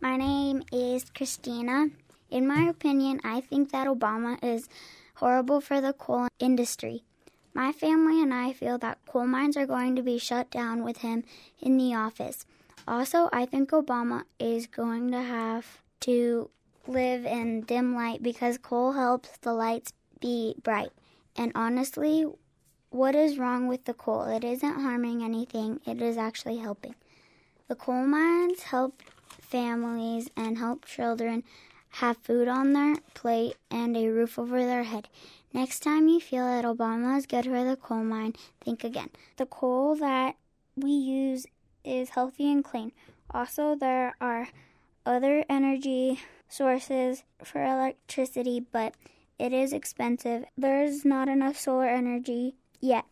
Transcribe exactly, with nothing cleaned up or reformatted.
My name is Christina. In my opinion, I think that Obama is horrible for the coal industry. My family and I feel that coal mines are going to be shut down with him in the office. Also, I think Obama is going to have to live in dim light because coal helps the lights be bright. And honestly, what is wrong with the coal? It isn't harming anything. It is actually helping. The coal mines help families and help children have food on their plate and a roof over their head. Next time you feel that Obama is good for the coal mine, think again. The coal that we use is healthy and clean. Also, there are other energy sources for electricity, but it is expensive. There's not enough solar energy yet.